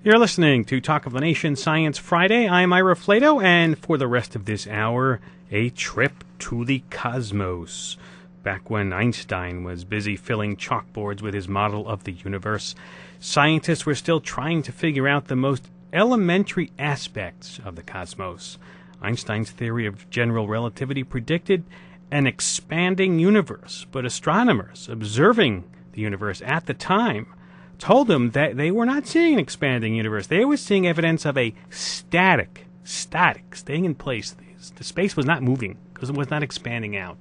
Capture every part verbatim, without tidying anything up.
You're listening to Talk of the Nation Science Friday. I'm Ira Flato, and for the rest of this hour, a trip to the cosmos. Back when Einstein was busy filling chalkboards with his model of the universe, scientists were still trying to figure out the most elementary aspects of the cosmos. Einstein's theory of general relativity predicted an expanding universe, but astronomers observing the universe at the time told them that they were not seeing an expanding universe. They were seeing evidence of a static, static, staying in place. The space was not moving because it was not expanding out.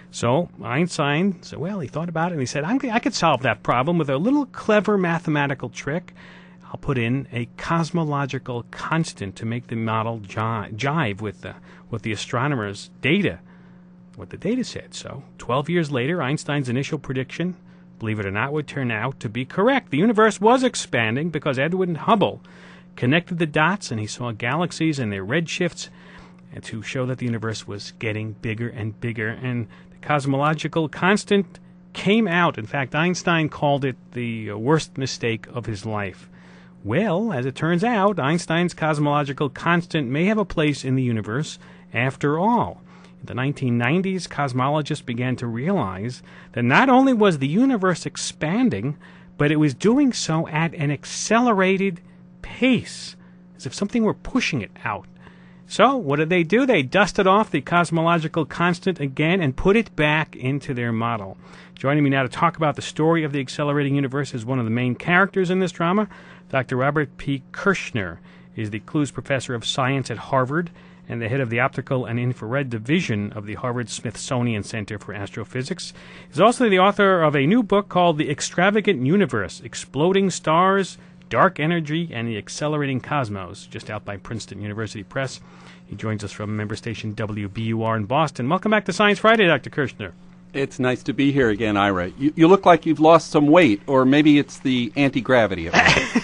So Einstein said, well, he thought about it and he said, I'm, I could solve that problem with a little clever mathematical trick. I'll put in a cosmological constant to make the model ji- jive with the, with the astronomers' data, what the data said. So twelve years later, Einstein's initial prediction, believe it or not, would turn out to be correct. The universe was expanding because Edwin Hubble connected the dots and he saw galaxies and their redshifts and to show that the universe was getting bigger and bigger. And the cosmological constant came out. In fact, Einstein called it the worst mistake of his life. Well, as it turns out, Einstein's cosmological constant may have a place in the universe after all. In the nineteen nineties, cosmologists began to realize that not only was the universe expanding, but it was doing so at an accelerated pace, as if something were pushing it out. So, what did they do? They dusted off the cosmological constant again and put it back into their model. Joining me now to talk about the story of the accelerating universe is one of the main characters in this drama. Doctor Robert P. Kirshner is the Clues Professor of Science at Harvard and the head of the Optical and Infrared Division of the Harvard-Smithsonian Center for Astrophysics. He's also the author of a new book called The Extravagant Universe, Exploding Stars, Dark Energy, and the Accelerating Cosmos, just out by Princeton University Press. He joins us from member station W B U R in Boston. Welcome back to Science Friday, Doctor Kirshner. It's nice to be here again, Ira. You, you look like you've lost some weight, or maybe it's the anti-gravity effect.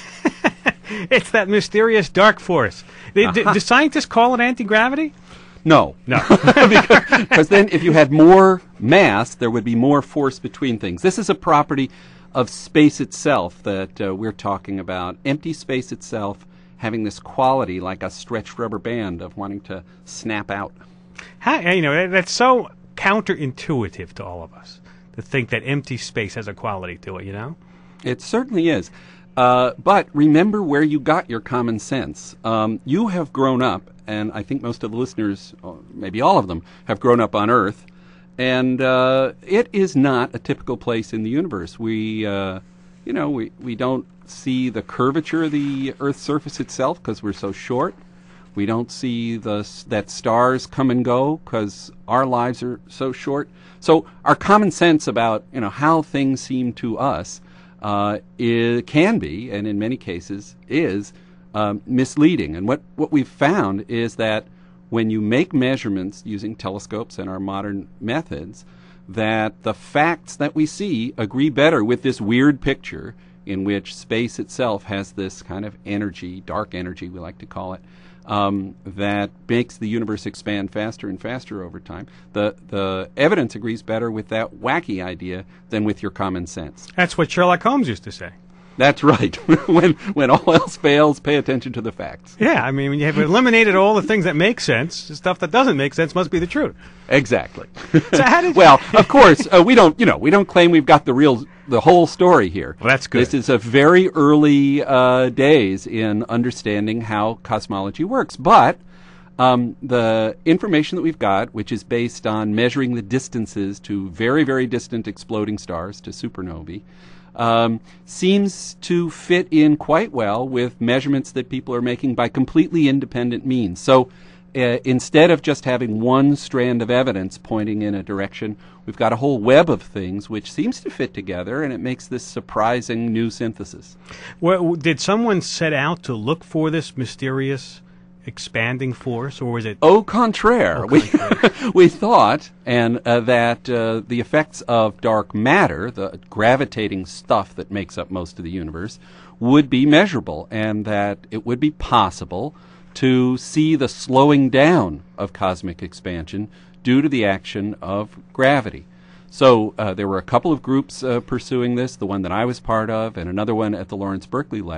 It's that mysterious dark force. Do, uh-huh. do scientists call it anti-gravity? No. No. Because then if you had more mass, there would be more force between things. This is a property of space itself that uh, we're talking about. Empty space itself having this quality like a stretched rubber band of wanting to snap out. How, you know, that, that's so counterintuitive to all of us, to think that empty space has a quality to it, you know? It certainly is. Uh, but remember where you got your common sense. Um, you have grown up, and I think most of the listeners, maybe all of them, have grown up on Earth, and uh, it is not a typical place in the universe. We, uh, you know, we, we don't see the curvature of the Earth's surface itself because we're so short. We don't see the that stars come and go because our lives are so short. So our common sense about, you know, how things seem to us Uh, it can be, and in many cases is, um, misleading. And what, what we've found is that when you make measurements using telescopes and our modern methods, that the facts that we see agree better with this weird picture in which space itself has this kind of energy, dark energy we like to call it, Um, that makes the universe expand faster and faster over time. The the evidence agrees better with that wacky idea than with your common sense. That's what Sherlock Holmes used to say. That's right. when when all else fails, pay attention to the facts. Yeah, I mean, when you have eliminated all the things that make sense, the stuff that doesn't make sense must be the truth. Exactly. So how did well, of course, uh, we don't. You know, we don't claim we've got the real, the whole story here. Well, that's good. This is a very early uh, days in understanding how cosmology works, but um, the information that we've got, which is based on measuring the distances to very, very distant exploding stars, to supernovae, Um, seems to fit in quite well with measurements that people are making by completely independent means. So uh, instead of just having one strand of evidence pointing in a direction, we've got a whole web of things which seems to fit together, and it makes this surprising new synthesis. Well, did someone set out to look for this mysterious expanding force, or was it... Au contraire. Au we, contraire. we thought and uh, that uh, the effects of dark matter, the gravitating stuff that makes up most of the universe, would be measurable, and that it would be possible to see the slowing down of cosmic expansion due to the action of gravity. So uh, there were a couple of groups uh, pursuing this, the one that I was part of and another one at the Lawrence Berkeley Lab,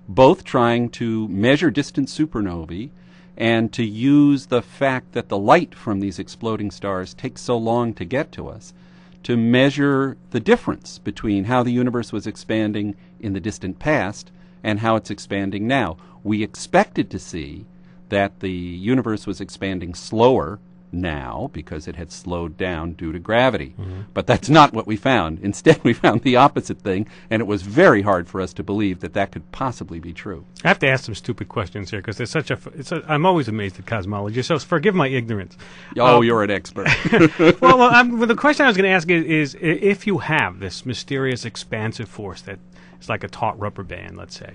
both trying to measure distant supernovae and to use the fact that the light from these exploding stars takes so long to get to us to measure the difference between how the universe was expanding in the distant past and how it's expanding now. We expected to see that the universe was expanding slower now because it had slowed down due to gravity. Mm-hmm. But that's not what we found. Instead, we found the opposite thing, and it was very hard for us to believe that that could possibly be true. I have to ask some stupid questions here because there's such a, it's a. I'm always amazed at cosmology, so forgive my ignorance. Oh, um, you're an expert. well, well, I'm, well, the question I was going to ask is, is if you have this mysterious expansive force that is like a taut rubber band, let's say,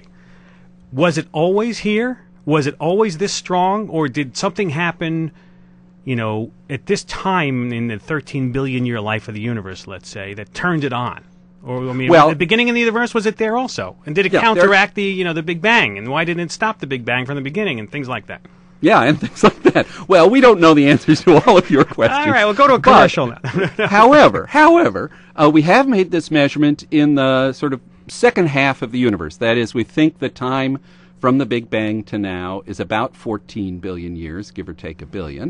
was it always here? Was it always this strong, or did something happen, you know, at this time in the thirteen billion year life of the universe, let's say, that turned it on? Or I mean, well, at the beginning of the universe, was it there also? And did it yeah, counteract the, you know, the Big Bang? And why didn't it stop the Big Bang from the beginning and things like that? Yeah, and things like that. Well, we don't know the answers to all of your questions. All right, we'll go to a commercial now. however, however, uh, we have made this measurement in the sort of second half of the universe. That is, we think the time from the Big Bang to now is about fourteen billion years, give or take a billion.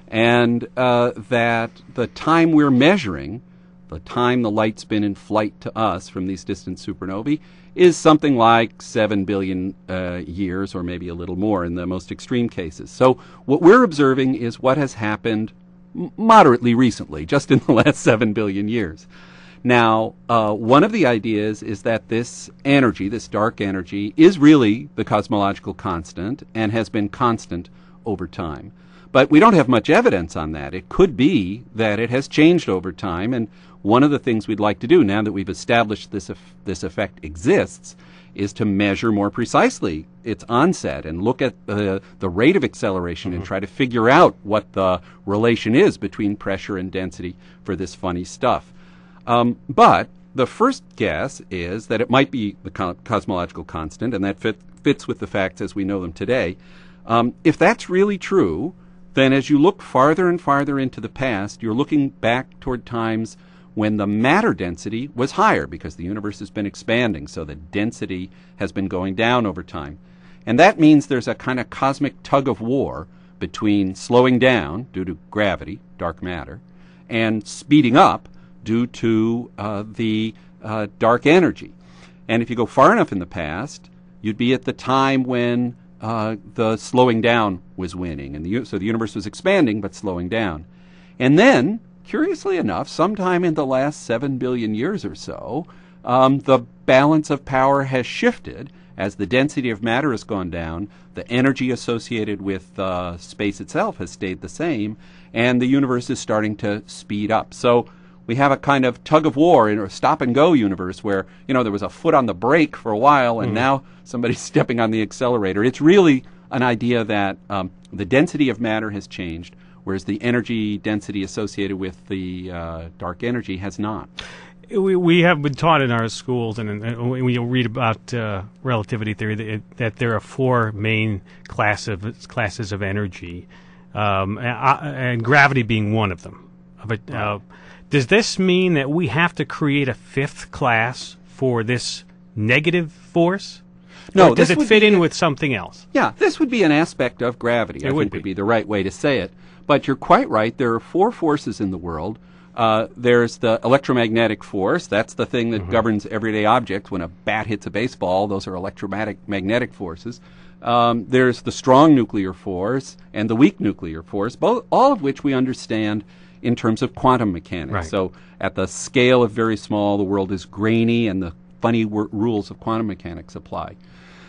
And uh, that the time we're measuring, the time the light's been in flight to us from these distant supernovae, is something like seven billion uh, years, or maybe a little more in the most extreme cases. So what we're observing is what has happened m- moderately recently, just in the last seven billion years. Now, uh, one of the ideas is that this energy, this dark energy, is really the cosmological constant and has been constant over time. But we don't have much evidence on that. It could be that it has changed over time, and one of the things we'd like to do now that we've established this ef- this effect exists is to measure more precisely its onset and look at the the rate of acceleration mm-hmm. and try to figure out what the relation is between pressure and density for this funny stuff. Um, but the first guess is that it might be the co- cosmological constant, and that fit, fits with the facts as we know them today. Um, if that's really true, then as you look farther and farther into the past, you're looking back toward times when the matter density was higher because the universe has been expanding, so the density has been going down over time. And that means there's a kind of cosmic tug of war between slowing down due to gravity, dark matter, and speeding up due to uh, the uh, dark energy. And if you go far enough in the past, you'd be at the time when uh, the slowing down was winning. And the, so the universe was expanding but slowing down. And then, curiously enough, sometime in the last seven billion years or so, um, the balance of power has shifted. As the density of matter has gone down, the energy associated with uh, space itself has stayed the same, and the universe is starting to speed up. So we have a kind of tug of war in a stop-and-go universe where, you know, there was a foot on the brake for a while, and mm. now somebody's stepping on the accelerator. It's really an idea that um, the density of matter has changed, whereas the energy density associated with the uh, dark energy has not. We we have been taught in our schools, and, and when you read about uh, relativity theory, that, it, that there are four main class of, classes of energy, um, and, and gravity being one of them. But uh, does this mean that we have to create a fifth class for this negative force? No. Or does it fit in a, with something else? Yeah, this would be an aspect of gravity. It I would think be. would be the right way to say it. But you're quite right. There are four forces in the world. Uh, there's the electromagnetic force. That's the thing that mm-hmm. governs everyday objects. When a bat hits a baseball, those are electromagnetic magnetic forces. Um, there's the strong nuclear force and the weak nuclear force, both, all of which we understand in terms of quantum mechanics. Right. So at the scale of very small, the world is grainy, and the funny w- rules of quantum mechanics apply.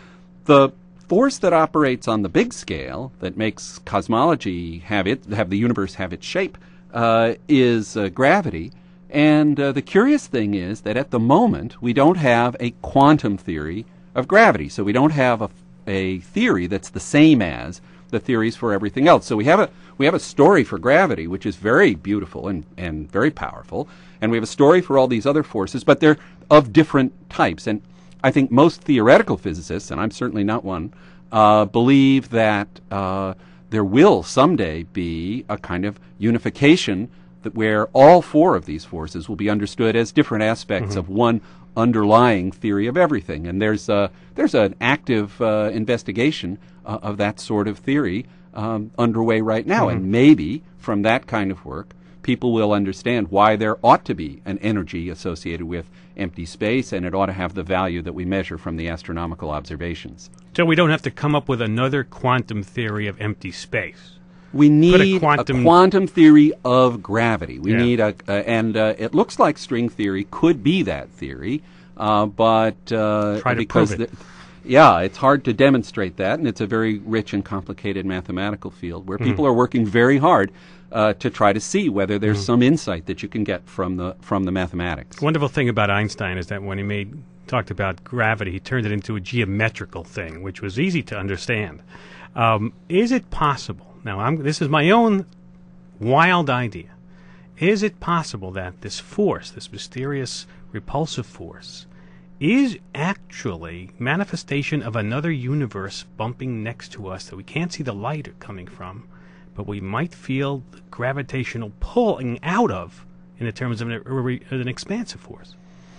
The force that operates on the big scale, that makes cosmology have it, have the universe have its shape, uh, is uh, gravity. And uh, the curious thing is that at the moment we don't have a quantum theory of gravity. So we don't have a, a theory that's the same as the theories for everything else. So we have a we have a story for gravity, which is very beautiful and, and very powerful, and we have a story for all these other forces, but they're of different types. And I think most theoretical physicists, and I'm certainly not one, uh, believe that uh, there will someday be a kind of unification that where all four of these forces will be understood as different aspects mm-hmm. of one underlying theory of everything. And there's a, there's an active uh, investigation uh, of that sort of theory um, underway right now. Mm-hmm. And maybe from that kind of work, people will understand why there ought to be an energy associated with empty space, and it ought to have the value that we measure from the astronomical observations. So we don't have to come up with another quantum theory of empty space. We need a quantum, a quantum theory of gravity. We yeah. need a, uh, and uh, it looks like string theory could be that theory, uh, but uh, Try to because prove it. The, yeah, it's hard to demonstrate that, and it's a very rich and complicated mathematical field where mm. people are working very hard uh, to try to see whether there's mm. some insight that you can get from the from the mathematics. The wonderful thing about Einstein is that when he made talked about gravity, he turned it into a geometrical thing, which was easy to understand. Um, is it possible? Now, I'm, this is my own wild idea. Is it possible that this force, this mysterious repulsive force, is actually manifestation of another universe bumping next to us that we can't see the light coming from, but we might feel the gravitational pulling out of in the terms of an, an expansive force?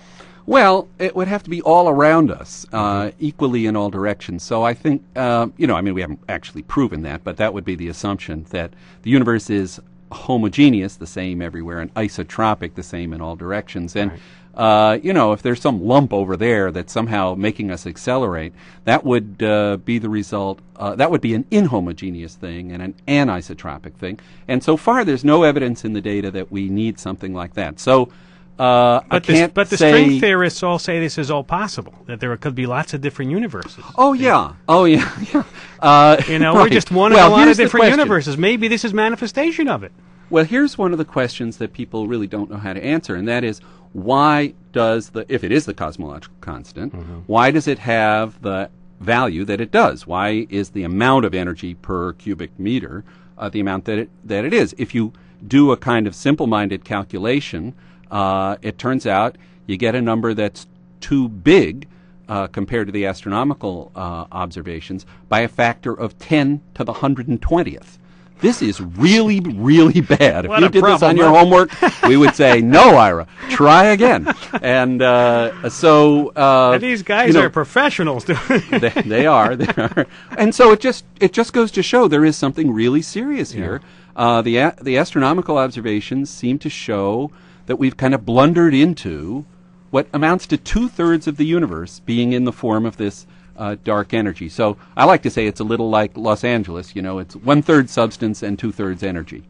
Well, it would have to be all around us, uh, mm-hmm. equally in all directions. So I think, uh, you know, I mean, we haven't actually proven that, but that would be the assumption that the universe is homogeneous, the same everywhere, and isotropic, the same in all directions. And, right. uh, you know, if there's some lump over there that's somehow making us accelerate, that would uh, be the result, uh, that would be an inhomogeneous thing and an anisotropic thing. And so far, there's no evidence in the data that we need something like that. So, Uh, but, I can't the, but the say string theorists all say this is all possible, that there could be lots of different universes. Oh, yeah. Oh, yeah. yeah. Uh, you know, right. we're just one well, of a lot of different question. universes. Maybe this is manifestation of it. Well, here's one of the questions that people really don't know how to answer, and that is, why does the, if it is the cosmological constant, mm-hmm. why does it have the value that it does? Why is the amount of energy per cubic meter uh, the amount that it, that it is? If you do a kind of simple-minded calculation, Uh, it turns out you get a number that's too big uh, compared to the astronomical uh, observations by a factor of ten to the one hundred twentieth. This is really, really bad. If what you did problem, this on huh? your homework, we would say, no, Ira, try again. And uh, so... Uh, and these guys you know, are professionals. they, they are. They are. And so it just it just goes to show there is something really serious yeah. here. Uh, the a- the astronomical observations seem to show that we've kind of blundered into what amounts to two-thirds of the universe being in the form of this uh, dark energy. So I like to say it's a little like Los Angeles, you know, it's one-third substance and two-thirds energy.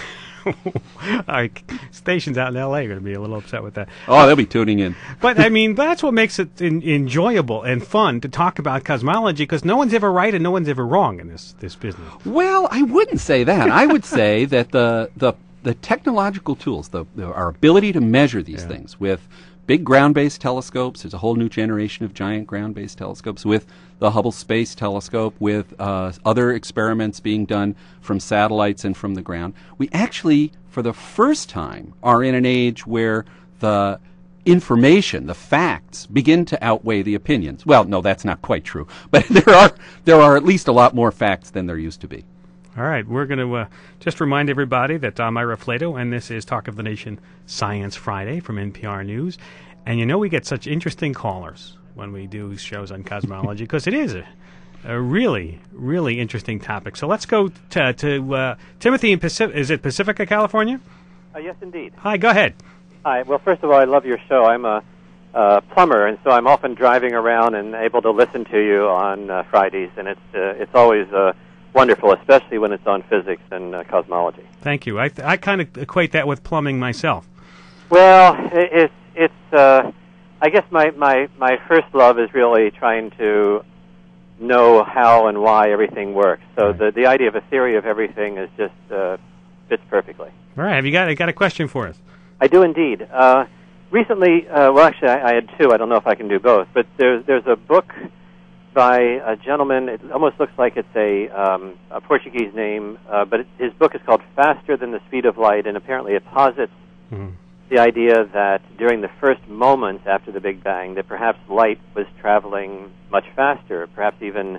Our stations out in L A are going to be a little upset with that. Oh, they'll be tuning in. But, I mean, that's what makes it in, enjoyable and fun to talk about cosmology, because no one's ever right and no one's ever wrong in this, this business. Well, I wouldn't say that. I would say that the... the The technological tools, the, the, our ability to measure these yeah. things with big ground-based telescopes, there's a whole new generation of giant ground-based telescopes, with the Hubble Space Telescope, with uh, other experiments being done from satellites and from the ground. We actually, for the first time, are in an age where the information, the facts, begin to outweigh the opinions. Well, no, that's not quite true, but there are there are at least a lot more facts than there used to be. All right, we're going to uh, just remind everybody that I'm Ira Flato, and this is Talk of the Nation Science Friday from N P R News. And you know we get such interesting callers when we do shows on cosmology, because it is a, a really, really interesting topic. So let's go to, to uh, Timothy in Pacific. Is it Pacifica, California? Uh, yes, indeed. Hi, go ahead. Hi. Well, first of all, I love your show. I'm a uh, plumber, and so I'm often driving around and able to listen to you on uh, Fridays, and it's uh, it's always uh, wonderful, especially when it's on physics and uh, cosmology. Thank you. I th- I kind of equate that with plumbing myself. Well, it, it's it's. Uh, I guess my, my, my first love is really trying to know how and why everything works. So right. the the idea of a theory of everything is just uh, fits perfectly. All right. Have you got got a question for us? I do indeed. Uh, recently, uh, well, actually, I, I had two. I don't know if I can do both. But there's there's a book by a gentleman. It almost looks like it's a um, a Portuguese name, uh, but it, his book is called Faster Than the Speed of Light, and apparently it posits mm-hmm. the idea that during the first moments after the Big Bang, that perhaps light was traveling much faster, perhaps even,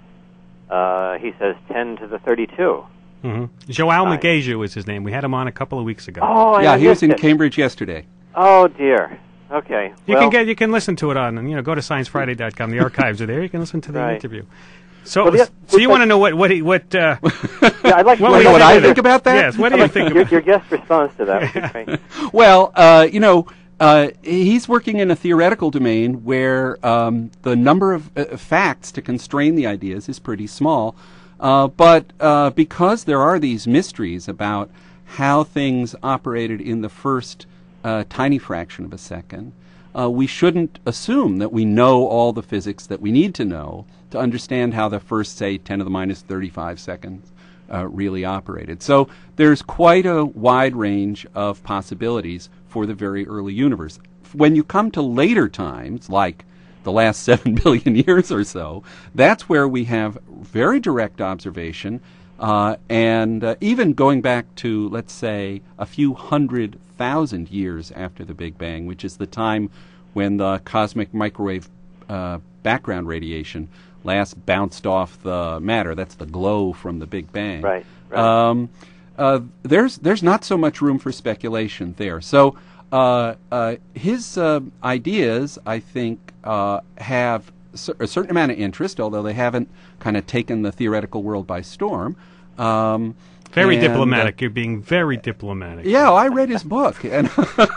uh, he says, ten to the thirty-two. Mm-hmm. João uh, Magejo is his name. We had him on a couple of weeks ago. Oh, I yeah, he was in it. Cambridge yesterday. Oh, dear. Okay. You well, can get you can listen to it on, you know, go to science friday dot com. The archives are there. You can listen to the Right. interview. So, Well, the- so you want to know what what he- what? Uh, Yeah, I'd like to What You do know you what I think think about that? yes. What do I'd you like think? your, About, your guest response to that would be great. Well, uh, you know, uh, he's working in a theoretical domain where um, the number of uh, facts to constrain the ideas is pretty small. Uh, but uh, because there are these mysteries about how things operated in the first uh, tiny fraction of a second, uh, we shouldn't assume that we know all the physics that we need to know to understand how the first, say, ten to the minus thirty-five seconds uh, really operated. So there's quite a wide range of possibilities for the very early universe. When you come to later times, like the last seven billion years or so, that's where we have very direct observation, uh, and uh, even going back to, let's say, a few hundred thousand years after the Big Bang, which is the time when the cosmic microwave uh, background radiation last bounced off the matter. That's the glow from the Big Bang. Right, right. Um, uh, there's there's not so much room for speculation there. So uh, uh, his uh, ideas, I think, uh, have cer- a certain amount of interest, although they haven't kind of taken the theoretical world by storm. Um, very and, uh, diplomatic. You're being very diplomatic. yeah, I read his book, and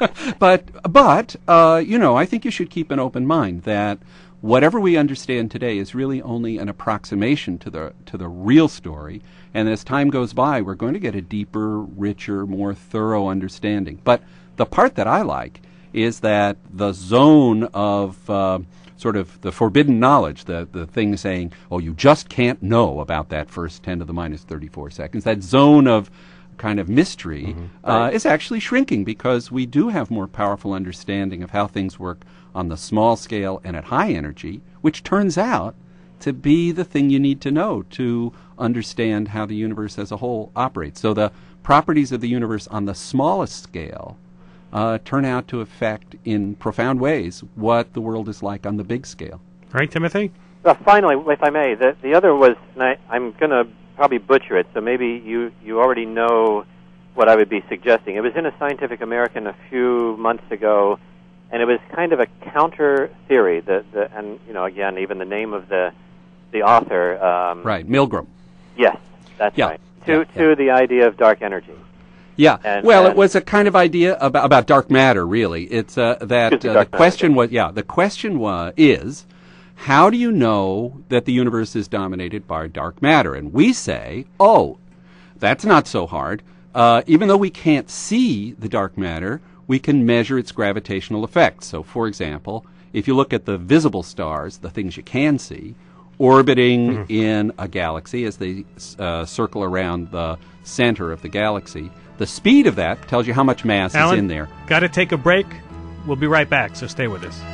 but but uh, you know, I think you should keep an open mind that whatever we understand today is really only an approximation to the to the real story. And as time goes by, we're going to get a deeper, richer, more thorough understanding. But the part that I like is that the zone of uh, sort of the forbidden knowledge, the, the thing saying, oh, you just can't know about that first ten to the minus thirty-four seconds, that zone of kind of mystery Mm-hmm. uh, Right. is actually shrinking because we do have more powerful understanding of how things work on the small scale and at high energy, which turns out to be the thing you need to know to understand how the universe as a whole operates. So the properties of the universe on the smallest scale uh, turn out to affect in profound ways what the world is like on the big scale. Right, Timothy? Uh, finally, if I may, the, the other was, and I, I'm going to probably butcher it, so maybe you, you already know what I would be suggesting. It was in a Scientific American a few months ago, and it was kind of a counter theory. The, the, and, you know, again, even the name of the the author. Um, Right, Milgram. Yes, that's Yeah, right. To, yeah, to yeah. the idea of dark energy. Yeah. And- well, it and- was a kind of idea about, about dark matter, really. It's uh, that Excuse me, uh, the dark matter, question yeah. was, yeah, the question was is, how do you know that the universe is dominated by dark matter? And we say, oh, that's not so hard. Uh, even though we can't see the dark matter, we can measure its gravitational effects. So, for example, if you look at the visible stars, the things you can see, orbiting Mm-hmm. in a galaxy as they uh, circle around the center of the galaxy, the speed of that tells you how much mass Alan, is in there. got to take a break. We'll be right back, so stay with us.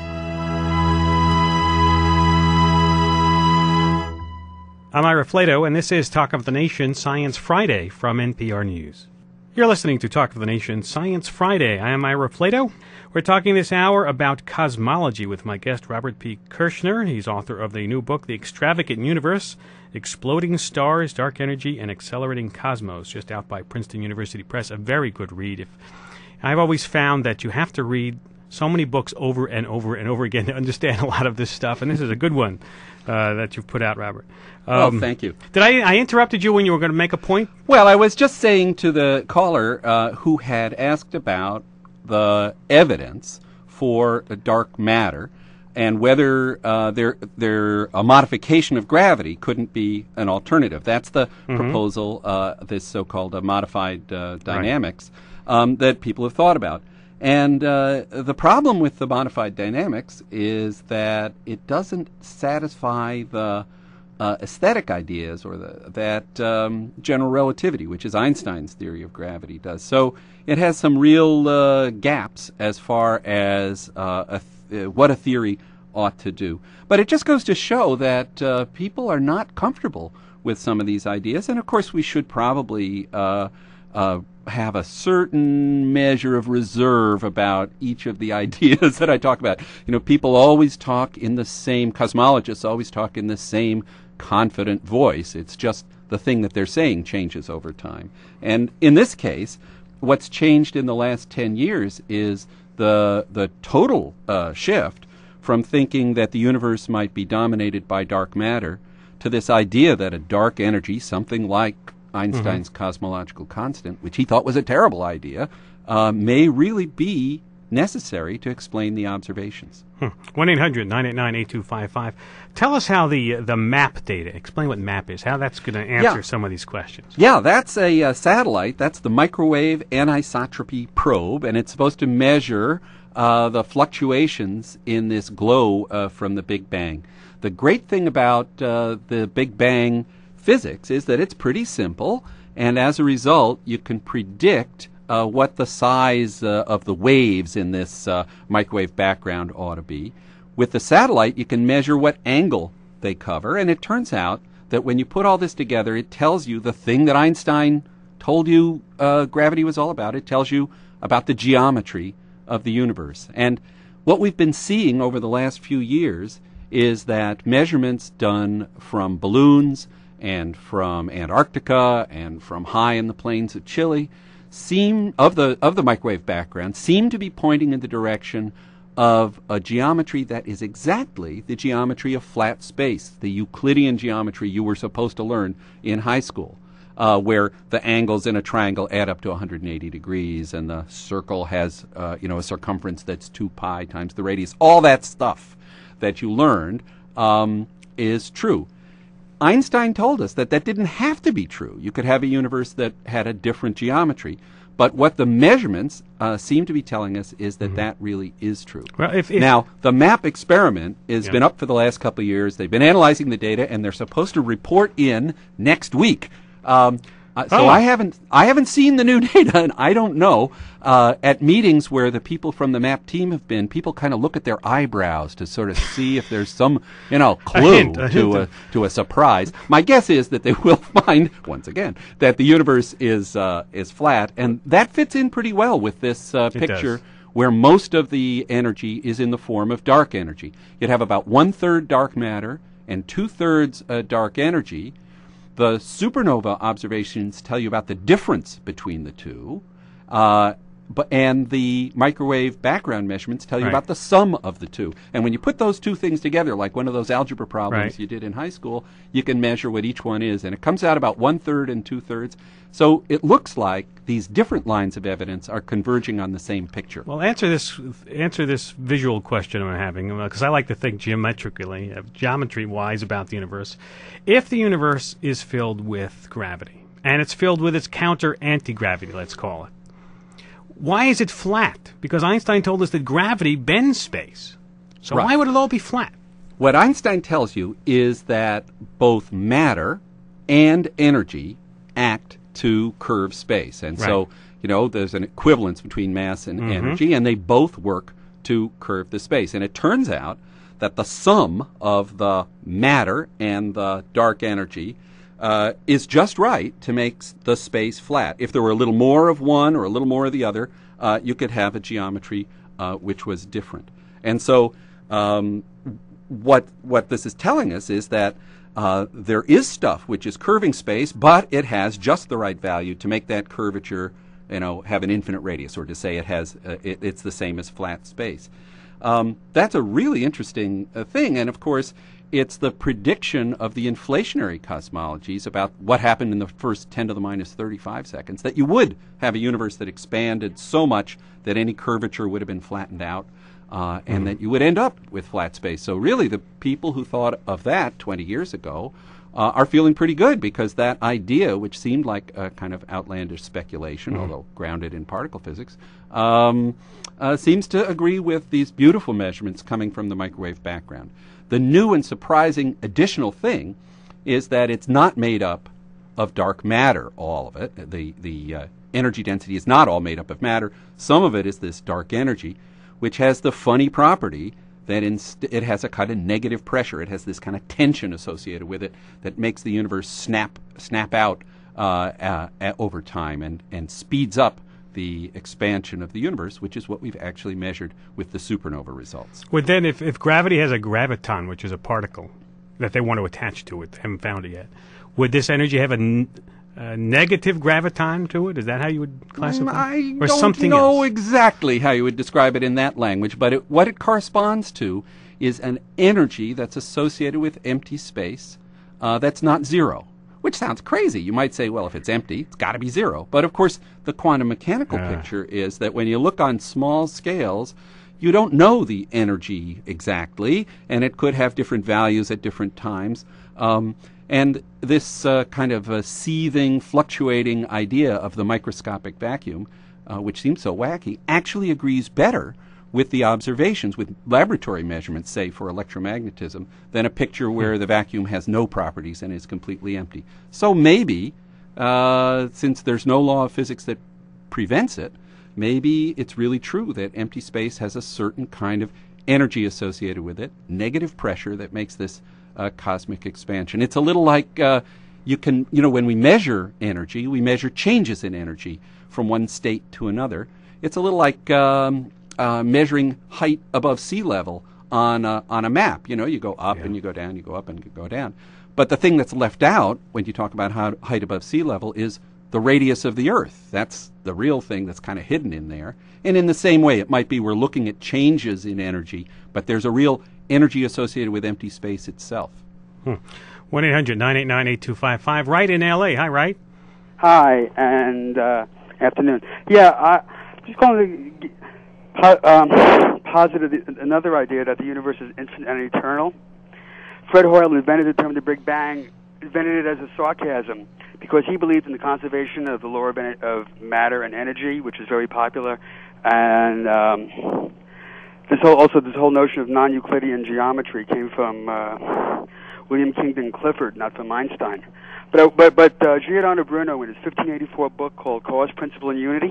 I'm Ira Flato, and this is Talk of the Nation Science Friday from N P R News. You're listening to Talk of the Nation Science Friday. I am Ira Flato. We're talking this hour about cosmology with my guest, Robert P. Kirshner. He's author of the new book, The Extravagant Universe, Exploding Stars, Dark Energy, and Accelerating Cosmos, just out by Princeton University Press. A very good read. If, I've always found that you have to read so many books over and over and over again to understand a lot of this stuff, and this is a good one uh, that you've put out, Robert. Oh, Um, thank you. Did I, I interrupted you when you were going to make a point? Well, I was just saying to the caller uh, who had asked about the evidence for uh, dark matter and whether uh, there, there a modification of gravity couldn't be an alternative. That's the proposal, uh, this so-called uh, modified uh, dynamics um, that people have thought about. And uh, the problem with the modified dynamics is that it doesn't satisfy the uh, aesthetic ideas or the, that um, general relativity, which is Einstein's theory of gravity, does. So it has some real uh, gaps as far as uh, a th- uh, what a theory ought to do. But it just goes to show that uh, people are not comfortable with some of these ideas. And, of course, we should probably uh, uh, have a certain measure of reserve about each of the ideas that I talk about. You know, people always talk in the same, cosmologists always talk in the same confident voice. It's just the thing that they're saying changes over time. And in this case, what's changed in the last ten years is the the total uh, shift from thinking that the universe might be dominated by dark matter to this idea that a dark energy, something like Einstein's mm-hmm. cosmological constant, which he thought was a terrible idea, uh, may really be necessary to explain the observations. one eight hundred nine eight nine eight two five five. Tell us how the the MAP data, explain what MAP is, how that's going to answer yeah. some of these questions. Yeah, that's a uh, satellite. That's the Microwave Anisotropy Probe, and it's supposed to measure uh, the fluctuations in this glow uh, from the Big Bang. The great thing about uh, the Big Bang physics is that it's pretty simple, and as a result, you can predict uh, what the size uh, of the waves in this uh, microwave background ought to be. With the satellite, you can measure what angle they cover, and it turns out that when you put all this together, it tells you the thing that Einstein told you uh, gravity was all about. It tells you about the geometry of the universe. And what we've been seeing over the last few years is that measurements done from balloons and from Antarctica and from high in the plains of Chile seem of the of the microwave background seem to be pointing in the direction of a geometry that is exactly the geometry of flat space, the Euclidean geometry you were supposed to learn in high school, uh, where the angles in a triangle add up to one hundred eighty degrees and the circle has uh, you know a circumference that's two pi times the radius. All that stuff that you learned um, is true. Einstein told us that that didn't have to be true. You could have a universe that had a different geometry. But what the measurements uh, seem to be telling us is that mm-hmm. that really is true. Well, if, if now, the MAP experiment has yeah. been up for the last couple of years. They've been analyzing the data, and they're supposed to report in next week. Um, uh, so oh. I haven't I haven't seen the new data, and I don't know. Uh, at meetings where the people from the MAP team have been, people kind of look at their eyebrows to sort of see if there's some, you know, clue a hint, a to hint. a to a surprise. My guess is that they will find once again that the universe is uh, is flat, and that fits in pretty well with this uh, picture. Does. Where most of the energy is in the form of dark energy. You'd have about one-third dark matter and two-thirds uh, dark energy. The supernova observations tell you about the difference between the two, uh, but and the microwave background measurements tell you right. about the sum of the two. And when you put those two things together, like one of those algebra problems right. you did in high school, you can measure what each one is, and it comes out about one-third and two-thirds. So it looks like these different lines of evidence are converging on the same picture. Well, answer this answer this visual question I'm having, because I like to think geometrically, uh, geometry-wise about the universe. If the universe is filled with gravity, and it's filled with its counter anti-gravity, let's call it, why is it flat? Because Einstein told us that gravity bends space. So right. why would it all be flat? What Einstein tells you is that both matter and energy act to curve space. And right. so, you know, there's an equivalence between mass and mm-hmm. energy, and they both work to curve the space. And it turns out that the sum of the matter and the dark energy uh, is just right to make the space flat. If there were a little more of one or a little more of the other, uh, you could have a geometry uh, which was different. And so um, what what this is telling us is that Uh, there is stuff which is curving space, but it has just the right value to make that curvature, you know, have an infinite radius, or to say it has uh, it, it's the same as flat space. Um, that's a really interesting uh, thing, and of course, it's the prediction of the inflationary cosmologies about what happened in the first ten to the minus thirty-five seconds, that you would have a universe that expanded so much that any curvature would have been flattened out. Uh, and mm-hmm. that you would end up with flat space. So really the people who thought of that twenty years ago uh, are feeling pretty good, because that idea, which seemed like a kind of outlandish speculation, mm-hmm. although grounded in particle physics, um, uh, seems to agree with these beautiful measurements coming from the microwave background. The new and surprising additional thing is that it's not made up of dark matter, all of it. The, the uh, energy density is not all made up of matter. Some of it is this dark energy, which has the funny property that inst- it has a kind of negative pressure. It has this kind of tension associated with it that makes the universe snap snap out uh, uh, uh, over time and, and speeds up the expansion of the universe, which is what we've actually measured with the supernova results. Well, then, if, if gravity has a graviton, which is a particle that they want to attach to it, they haven't found it yet, would this energy have a, n- uh, negative graviton to it? Is that how you would classify it? I Or don't something know else? exactly how you would describe it in that language, but it, what it corresponds to is an energy that's associated with empty space uh, that's not zero, which sounds crazy. You might say, well, if it's empty, it's got to be zero. But of course, the quantum mechanical Ah. picture is that when you look on small scales, you don't know the energy exactly, and it could have different values at different times. Um, and this uh, kind of uh, seething, fluctuating idea of the microscopic vacuum, uh, which seems so wacky, actually agrees better with the observations, with laboratory measurements, say, for electromagnetism, than a picture where the vacuum has no properties and is completely empty. So maybe, uh, since there's no law of physics that prevents it, maybe it's really true that empty space has a certain kind of energy associated with it, negative pressure that makes this uh, cosmic expansion. It's a little like uh, you can, you know, when we measure energy, we measure changes in energy from one state to another. It's a little like um, uh, measuring height above sea level on a, on a map. You know, you go up Yeah. and you go down, you go up and you go down. But the thing that's left out when you talk about how, height above sea level is the radius of the Earth. That's the real thing that's kind of hidden in there. And in the same way, it might be we're looking at changes in energy, but there's a real energy associated with empty space itself. one eight hundred nine eight nine eight two five five. Wright in L A. Hi, Wright. Hi, and uh, afternoon. Yeah, I just calling to po- um, positive another idea that the universe is infinite and eternal. Fred Hoyle invented the term the Big Bang, invented it as a sarcasm because he believed in the conservation of the law of, en- of matter and energy, which is very popular, and um, this whole also this whole notion of non-Euclidean geometry came from uh, William Kingdon Clifford, not from Einstein. But but but uh, Giordano Bruno, in his fifteen eighty-four book called Cause, Principle, and Unity,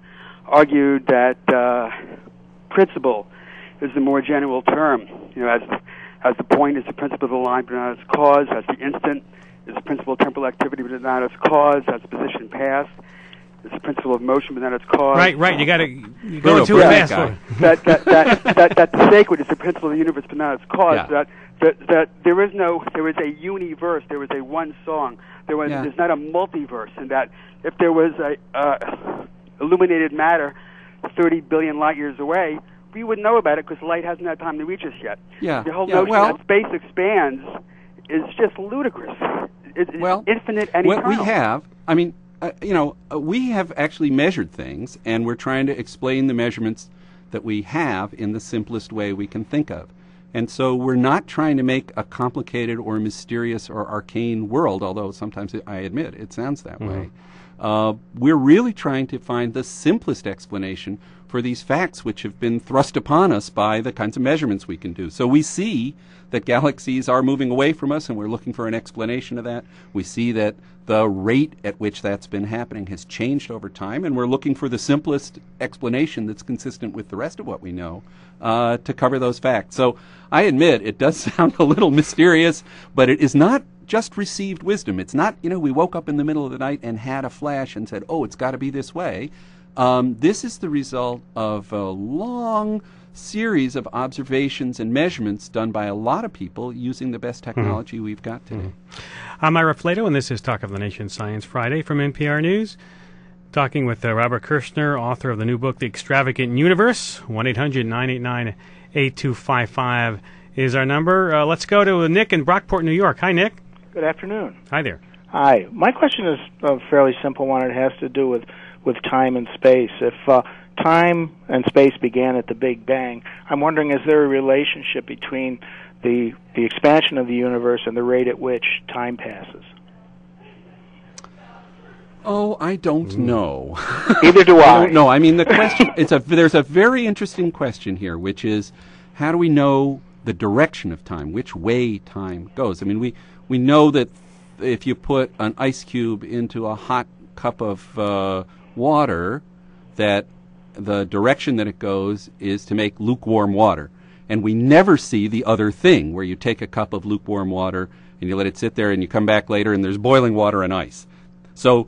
argued that uh, principle is the more general term. You know, as as the point is the principle of the line, but not its cause. As the instant is the principle of temporal activity, but not its cause. As the position past is the principle of motion, but not its cause. Right, right. You got to you Bruno, going too brilliant fast. guy. for- that that that that that the sacred is the principle of the universe, but not its cause. Yeah. That, that that there is no there is a universe. There is a one song. There was Yeah. there's not a multiverse. And that if there was a uh, illuminated matter thirty billion light years away, we would know about it because light hasn't had time to reach us yet. Yeah. The whole Yeah, notion well- that space expands is just ludicrous. It, it's Well, infinite and what eternal. we have, I mean, uh, you know, uh, we have actually measured things, and we're trying to explain the measurements that we have in the simplest way we can think of. And so we're not trying to make a complicated or mysterious or arcane world, although sometimes it, I admit it sounds that way. Uh, we're really trying to find the simplest explanation for these facts which have been thrust upon us by the kinds of measurements we can do. So we see that galaxies are moving away from us, and we're looking for an explanation of that. We see that the rate at which that's been happening has changed over time, and we're looking for the simplest explanation that's consistent with the rest of what we know uh, to cover those facts. So I admit it does sound a little mysterious, but it is not just received wisdom. It's not, you know, we woke up in the middle of the night and had a flash and said, oh, it's got to be this way. Um, this is the result of a long series of observations and measurements done by a lot of people using the best technology we've got today. I'm Ira Flato, and this is Talk of the Nation Science Friday from N P R News. Talking with uh, Robert Kirshner, author of the new book, The Extravagant Universe. one eight hundred nine eight nine eight two five five is our number. Uh, let's go to Nick in Brockport, New York. Hi, Nick. Good afternoon. Hi there. Hi. My question is a fairly simple one. It has to do with, with time and space. If uh, time and space began at the Big Bang, I'm wondering, is there a relationship between the the expansion of the universe and the rate at which time passes? Oh, I don't know. Either do I. I don't know. I mean, the question, it's a, there's a very interesting question here, which is, how do we know the direction of time, which way time goes? I mean, we, we know that if you put an ice cube into a hot cup of uh, water, that the direction that it goes is to make lukewarm water. And we never see the other thing, where you take a cup of lukewarm water and you let it sit there and you come back later and there's boiling water and ice. So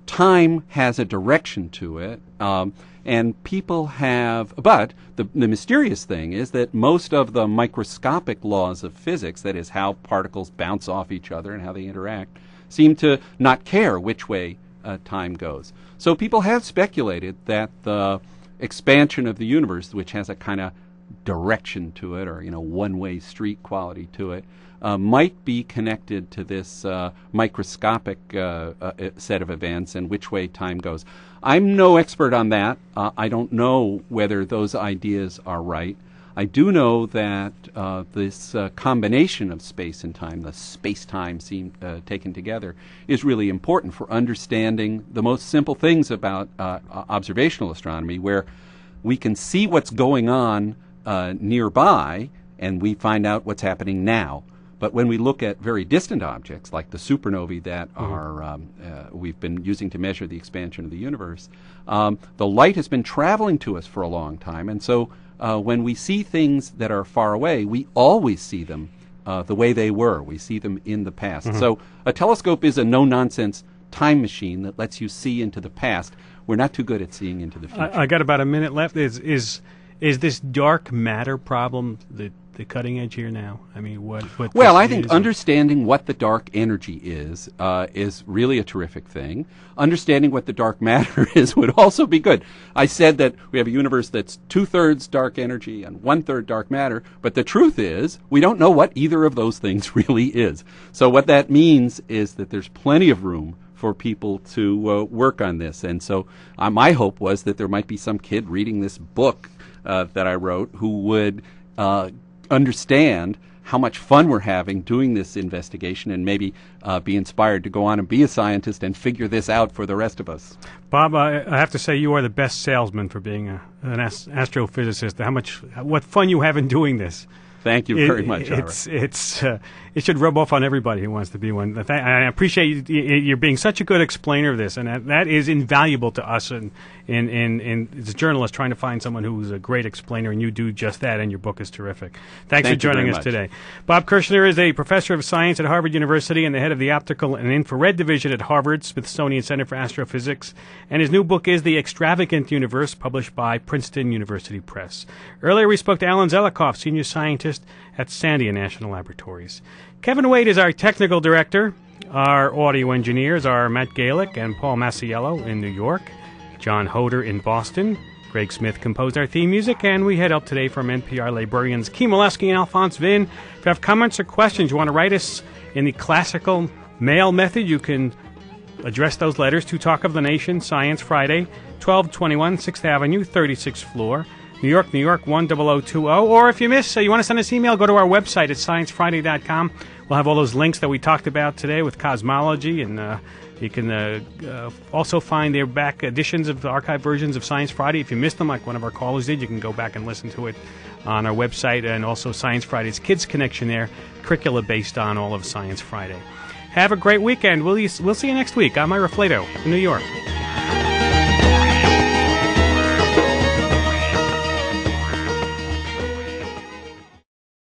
time has a direction to it, um, and people have, but the, the mysterious thing is that most of the microscopic laws of physics, that is how particles bounce off each other and how they interact, seem to not care which way uh, time goes. So people have speculated that the expansion of the universe, which has a kind of direction to it, or, you know, one-way street quality to it, uh, might be connected to this uh, microscopic uh, uh, set of events and which way time goes. I'm no expert on that. Uh, I don't know whether those ideas are right. I do know that uh, this uh, combination of space and time, the space-time seem, uh, taken together, is really important for understanding the most simple things about uh, observational astronomy, where we can see what's going on uh, nearby and we find out what's happening now. But when we look at very distant objects, like the supernovae that mm-hmm. are um, uh, we've been using to measure the expansion of the universe, um, the light has been traveling to us for a long time, and so uh, when we see things that are far away, we always see them uh, the way they were. We see them in the past. Mm-hmm. So a telescope is a no-nonsense time machine that lets you see into the past. We're not too good at seeing into the future. I, I got about a minute left. Is is is this dark matter problem the the cutting edge here now? I mean, what? what well, I think understanding what the dark energy is uh, is really a terrific thing. Understanding what the dark matter is would also be good. I said that we have a universe that's two-thirds dark energy and one-third dark matter, but the truth is we don't know what either of those things really is. So what that means is that there's plenty of room for people to uh, work on this. And so uh, my hope was that there might be some kid reading this book uh, that I wrote who would uh, understand how much fun we're having doing this investigation and maybe uh, be inspired to go on and be a scientist and figure this out for the rest of us. Bob, I, I have to say you are the best salesman for being a, an ast- astrophysicist. How much, what fun you have in doing this. Thank you very it, much, Ira. It's it's uh, it should rub off on everybody who wants to be one. I appreciate you, you're being such a good explainer of this, and that, that is invaluable to us in in, in in as journalists trying to find someone who's a great explainer, and you do just that, and your book is terrific. Thanks Thank for joining us much. today. Bob Kirshner is a professor of science at Harvard University and the head of the Optical and Infrared Division at Harvard Smithsonian Center for Astrophysics, and his new book is The Extravagant Universe, published by Princeton University Press. Earlier we spoke to Alan Zelikoff, senior scientist at Sandia National Laboratories. Kevin Wade is our technical director. Our audio engineers are Matt Galick and Paul Massiello in New York, John Hoder in Boston. Greg Smith composed our theme music, and we head up today from N P R librarians Keem Molesky and Alphonse Vin. If you have comments or questions, you want to write us in the classical mail method, you can address those letters to Talk of the Nation, Science Friday, twelve twenty-one sixth Avenue, thirty-sixth floor, New York, New York, one zero zero two zero. Or if you miss, uh, you want to send us an email, go to our website at science friday dot com. We'll have all those links that we talked about today with cosmology, and uh, you can uh, uh, also find their back editions of the archive versions of Science Friday. If you missed them, like one of our callers did, you can go back and listen to it on our website, and also Science Friday's Kids Connection there, curricula based on all of Science Friday. Have a great weekend. We'll, we'll see you next week. I'm Ira Flato in New York.